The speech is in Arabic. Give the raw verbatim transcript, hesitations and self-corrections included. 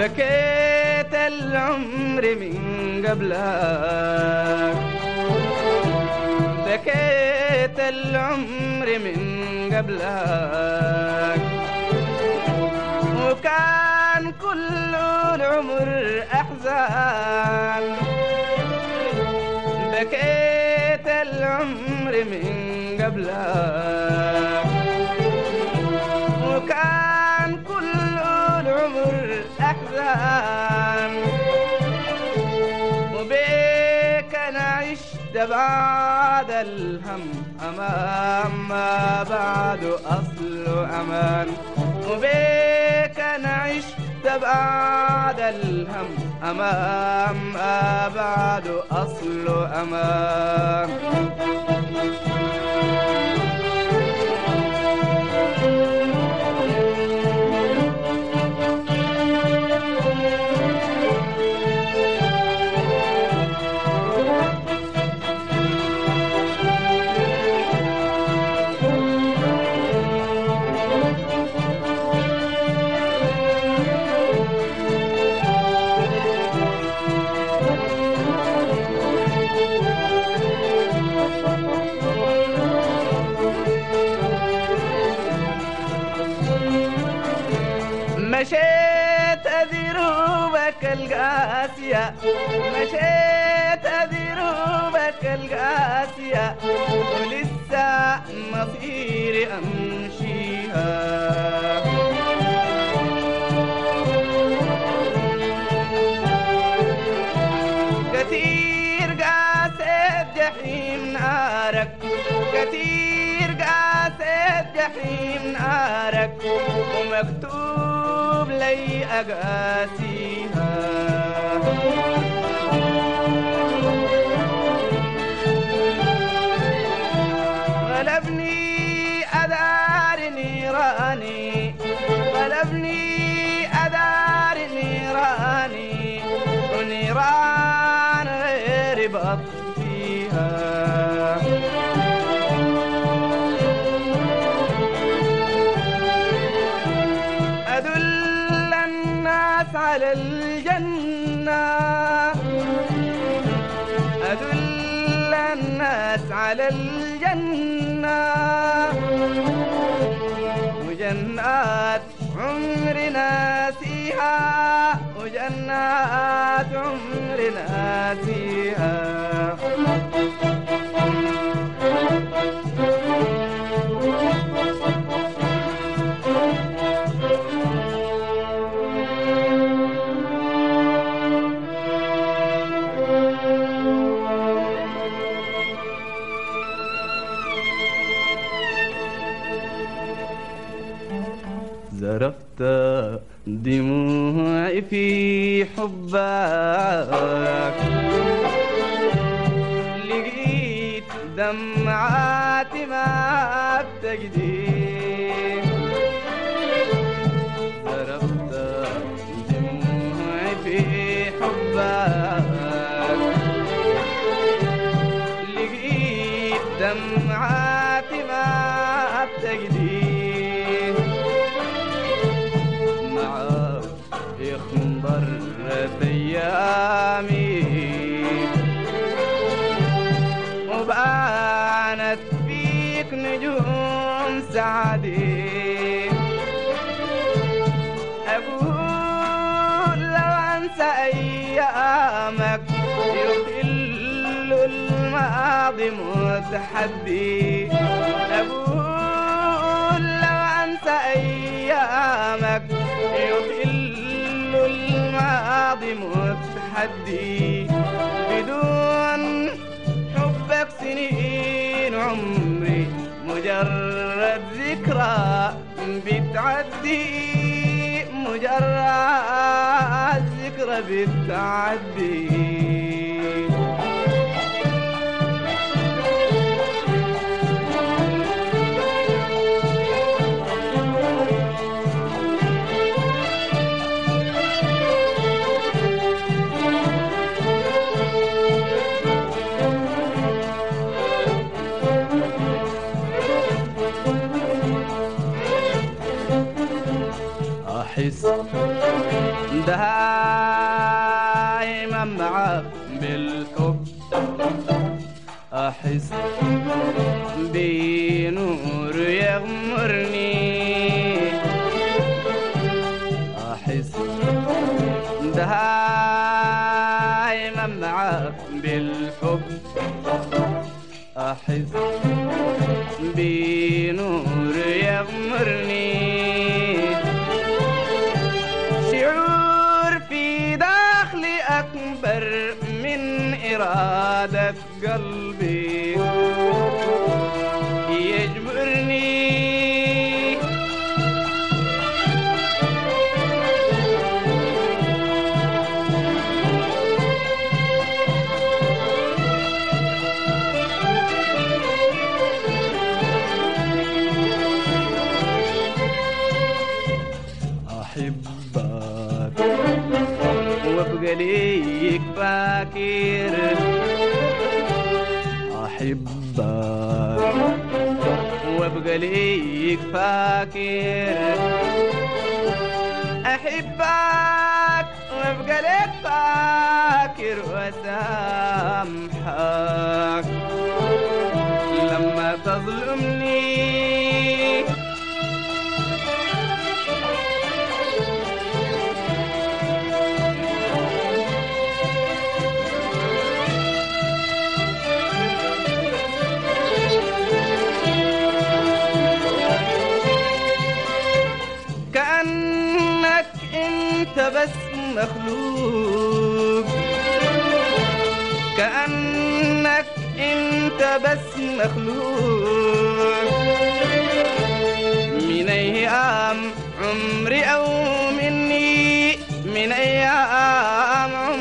بكيت العمر من قبلك، بكيت العمر من قبلك، وكان كل العمر أحزان. بكيت العمر من قبلك، وكان كل العمر أحزان. وبيك أنا عشت بعد الهم أمان، ما بعد أصل أمان. وبيك أنا عشت بعد الهم أمان، ما بعد أصل أمان. مشيت أدروبك القاسية، مشيت أدروبك القاسية، ولسه مصيري أمشيها. كتير قاسيت جحيم نارك، كتير قاسيت جحيم نارك، ومكتوب لي أقاسيها. غلبني أدار نيراني، غلبني أدار نيراني، ونيران غير بطفيها. أدل الناس على الجنة، أدل الناس على الجنة، وجنات عمرنا فيها، وجنات عمرنا فيها. زرفت دموعي في حبك، لقيت دمعاتي ما بتجدي. زرفت دموعي في حبك، لقيت دمعاتي ما بتجدي. مرت أيامي وبانت فيك نجوم سعدي. أقول لو أنسى أيامك يخل الماضي متحدي. أقول لو أنسى أيامك يخل الماضي متحدي. بدون حبك سنين عمري مجرد ذكرى بتعدي، مجرد ذكرى بتعدي. أحس دايما معاك بالحب أحس بنور يغمرني أحس دايما معاك بالحب أحس بنور يغمرني شعور في داخلي أكبر من إرادة قلبي يجبرني أحبك وابقى ليك فاكر أحبك وابقى ليك فاكر أحبك وابقى ليك فاكر وأسامحك لما تظلمني كأنك انت بس مخلوق كأنك انت بس مخلوق من ايام عمري او مني من ايام